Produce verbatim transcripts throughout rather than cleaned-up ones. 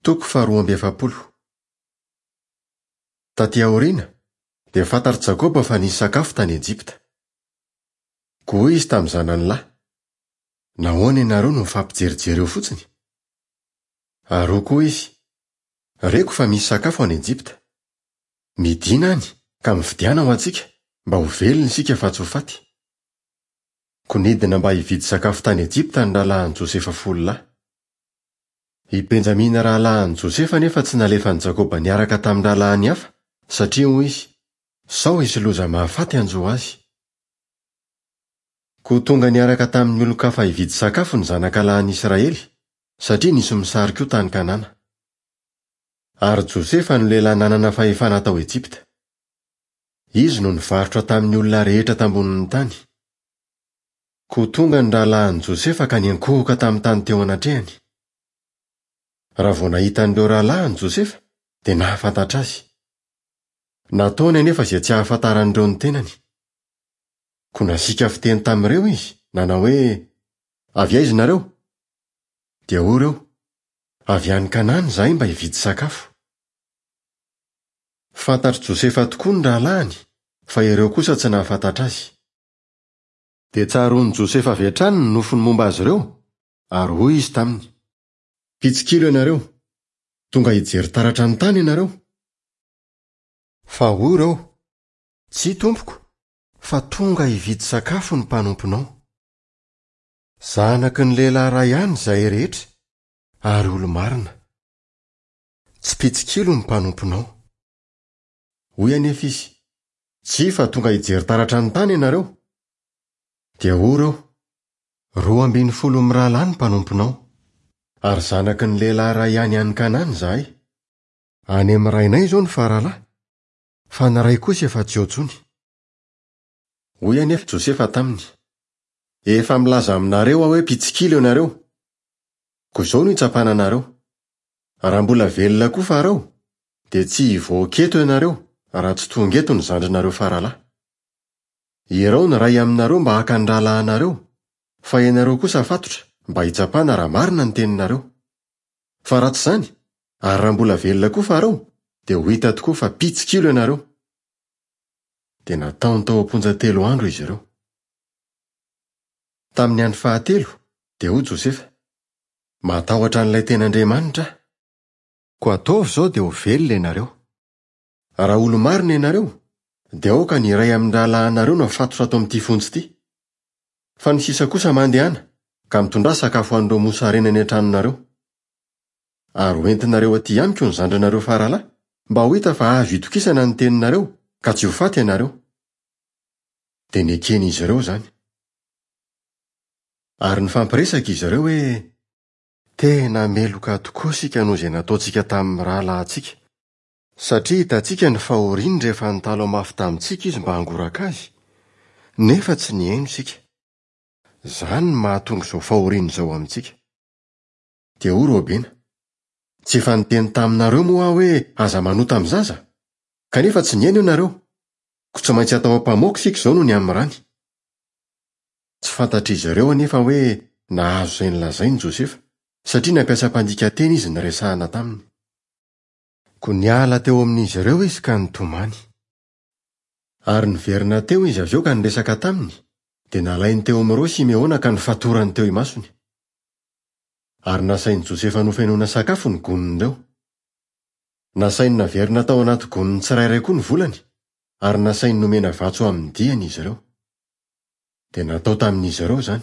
Toko faharoa amby efapolo. Taty aoriana dia fantar'i Jakoba fa nisy sakafo tany Ejipta. Koa izy tamin'ny zanany lahy, nahoana ianareo no mifampijerijery eo fotsiny? Arao koa izy, reko fa misy sakafo any Ejipta. Midina any ka mividiana ho antsika, mba ho velona isika fa tsy ho faty. Konidina mba hividy sakafo tany Ejipta ny rahalahin'i Josefa folo lahy. I Benjamina rahalahin'i Josefa nefa tsy nalefan Jakoba niaraka tamin'ny rahalahiny hafa, satria hoy izy, sao isy loza mahafaty hanjo azy. Koa tonga niaraka tamin'ny olon-kafa hividy sakafo ny zanak'alahin'i Israely, satria nisy misarika io tany Kanana. Ary Josefa no lehilahy nanana fahefana tao Ejipta. Izy no nivarotra tamin'ny olona rehetra tambonin'ny tany. Koa tonga ny rahalahin'i Josefa ka niankohoka tamin'ny tany teo anatrehany. Raha vao nahita an'ireo rahalahin'i Josefa, dia nahafantatra azy. Nataony anefa izay tsy ahafantaran'ireo ny tenany. Koa nasika fiteny tamin'ireo izy, nanao hoe, avy aiza nareo? Dia hoy ireo, avy any Kanana izahay mba hividy sakafo. Fantatry Josefa tokoa ny rahalahiny, fa ireo kosa tsy nahafantatra azy. Dia tsaroan'i Josefa avy hatrany ny nofony momba azy ireo, ary hoy izy taminy, pitsikilo ianareo, tonga hijery taratra ny tany ianareo. Fa hoy ireo, tsy tompoko, fa tonga hividy sakafo ny mpanomponao. Zanaky ny lehilahy iray ihany izahay rehetra, ary olo marina. Tsy pitsikilo ny mpanomponao. Hoy anefa izy, tsy fa tonga hijery taratra ny tany ianareo. Dia hoy ireo, roa ambin'ny folo mirahalahy ny mpanomponao, ary zanaky ny lehilahy iray ihany any Kanana izahay. Any amin'ny rainay izao ny faralahy, fa ny ray kosa efa tsy eo intsony. Hoy anefa Josefa taminy, efa milaza aminareo aho hoe pitsikilo ianareo. Koa izao no hitsapana anareo. Raha mbola velona koa farao, dia tsy hivoaketo ianareo raha tsy tonga eto ny zandrinareo faralahy. Irao ny ray aminareo mba haka ny rahalahinareo, fa ianareo kosa fatotra mba hitsapana raha marina ny teninareo. Fa raha tsy izany, ary raha mbola velona koa farao, dia ho hita tokoa fa pitsikilo ianareo. Dia nataony tao amponjatelo andro izy ireo. Tamin'ny andro fahatelo, dia hoy Josefa, matahotra an'ilay ten'Andriamanitra. Koa ataovy izao dia ho velona ianareo. Raha olo marina ianareo, dia aoka ny iray amin'ny rahalahinareo no fatotra ato amin'ity fontsy ity. Fa ny sisa kosa mandehana, ka mitondra sakafo an'ireo mosarena eny an-tranonareo. Ary hoentinareo aty amiko ny zandrinareo faralahy, mba ho hita fa avy itokisana ny teninareo, ka tsy ho faty ianareo. Dia nekeny izy ireo izany. Ary nifampiresaka izy ireo hoe, tena meloka tokoa sika noho izay nataontsika tamin'ny rahalahintsika. Satria hitantsika ny fahoriany rehefa nitalo mafy tamintsika izy mba hangoraka azy, nefa tsy nihaino sika. Izany ny mahatonga izao fahoriany izao amintsika. Dia hoy Robena, tsy efa niteny taminareo moa aho hoe aza manota amin'ny zaza, kanefa tsy nihaino ianareo. Ko tsy maintsy atao ampamoaka sika izao no ny amin'ny rany. Tsy fantatra izy ireo anefa hoe nahazo izay nilazainy Josefa, satria nampiasa mpandika teny izy niresahana taminy. Ko niala teo amin'izy ireo izy ka nitomany. Ary niverina teo izy avy eo ka niresaka taminy, dia nalainy teo amin'ireo Simeona ka nifatorany teo imasony. Ary nasainy Josefa nofenoana sakafo ny gonon'ireo. Nasainy naverina tao anaty gonony tsirairay koa ny volany, ary nasainy nomena vatso amin'ny diany izy ireo. Dia natao tamin'izy ireo izany.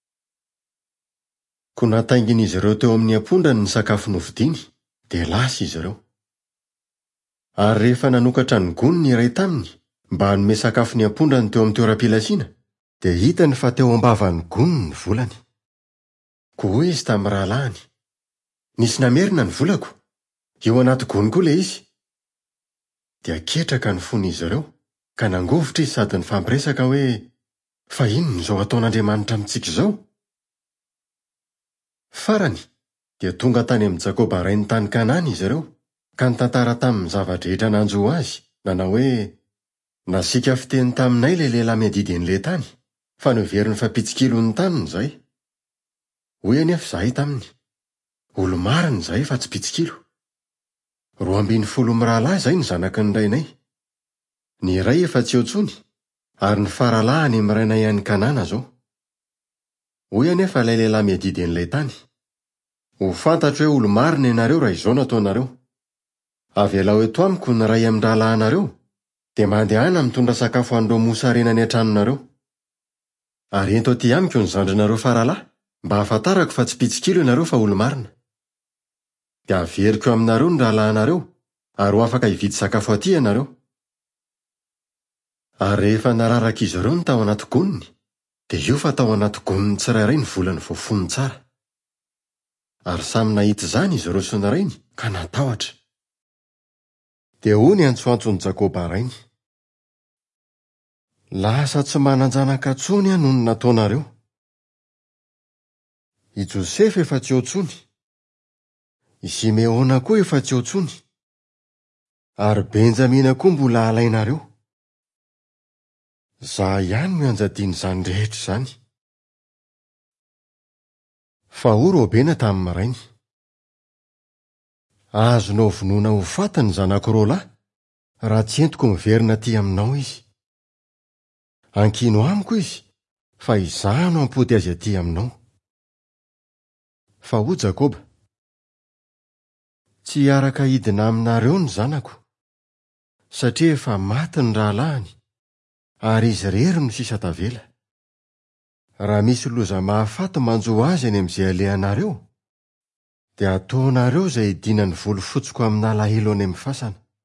Ko nataingin'izy ireo teo amin'ny ampondrany ny sakafo novidiany, dia lasa izy ireo. Ary rehefa nanokatra ny gonony iray taminy, mba hanome sakafo ny ampondrany teo amin'ny toeram-pilasiana, dia hitany fa teo ambavany gonony ny volany. Koa hoy izy tamin'ny rahalahiny, nisy namerina ny volako, eo anaty gony koa ilay izy. Dia ketraka ny fon'izy ireo, ka nangovitra izy sady nifampiresaka hoe, fa inona izao ataon'Andriamanitra amintsika izao? Farany, dia tonga tany amin'ny Jakoba ray ny tany Kanana izy ireo, ka nitantara tamin'ny zavadrehetra nanjo azy, nanao hoe, nasika fiteny taminay ilay lehilahy miadidy an'ilay tany, fa noveriny fa pitsikilo ny taniny izay. Hoy anefa izahay taminy, olo marina izahay fa tsy pitsikilo. Roa ambin'ny folo mirahalahy izay ny zanaky ny rainay. Ny iray efa tsy eo intsony, ary ny faralahany mirainay any Kanana zao. Hoy anefa ilay lehilahy miadidy an'ilay tany. Ho fantatro hoe olo marina ianareo raha izao nataonareo. Avela ho eto amiko ny ray amin-drahalahinareo, dia mandehana mitondra sakafo an'ireo mosarena any an-tranonareo. Ary ento aty amiko ny zandrinareo faralahy, mba hahafantarako fa tsy pitsikilo ianareo fa olo marina. Dia averiko aminareo ny rahalahinareo, ary ho afaka hividy sakafo aty ianareo. Ary rehefa nararaka izy ireo ny tao anaty goniny, dia io fa tao anaty goniny tsirairay ny volany voafonony tsara. Ary samy nahita izany izy ireo sy ny rainy, ka natahotra. Dia hoy ny antsoantsony Jakoba rainy: lasa tsy manan-janaka intsony aho noho ny nataonareo. I Josefa efa tsy eo intsony, i Simeona koa efa tsy eo intsony, ary Benjamina koa mbola alainareo. Zaho ihany no anjadian'izany rehetra izany. Fa hoy Robena tamin'ny rainy: azonao vonoina ho faty ny zanako roalahy, raha tsy entiko miverina aty aminao izy. Ankino amiko izy, fa izaho no ampody azy aty aminao. Fa hoy Jakoba: tsy hiaraka hidina aminareo ny zanako, satria efa maty ny rahalahiny, ary izy rery no sisa tavela. Raha misy loza mahafaty manjo azy any amin'izay alehanareo, dia ataonareo izay idinany volo fotsiko amin'ny alahelo any amin'ny fasana.